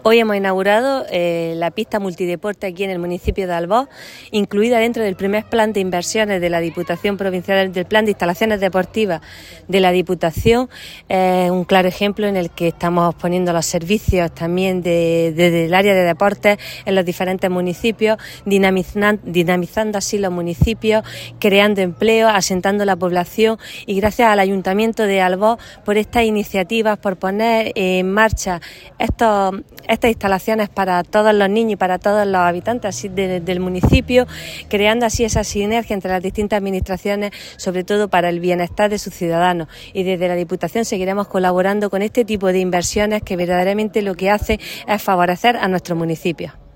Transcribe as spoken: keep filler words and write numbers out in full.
Hoy hemos inaugurado eh, la pista multideporte aquí en el municipio de Alboz, incluida dentro del primer plan de inversiones de la Diputación Provincial, del plan de instalaciones deportivas de la Diputación. Es eh, un claro ejemplo en el que estamos poniendo los servicios también de, de, del área de deportes en los diferentes municipios, dinamizando, dinamizando así los municipios, creando empleo, asentando la población, y gracias al Ayuntamiento de Alboz por estas iniciativas, por poner en marcha estos estas instalaciones para todos los niños y para todos los habitantes así de, del municipio, creando así esa sinergia entre las distintas administraciones, sobre todo para el bienestar de sus ciudadanos. Y desde la Diputación seguiremos colaborando con este tipo de inversiones que verdaderamente lo que hace es favorecer a nuestro municipio.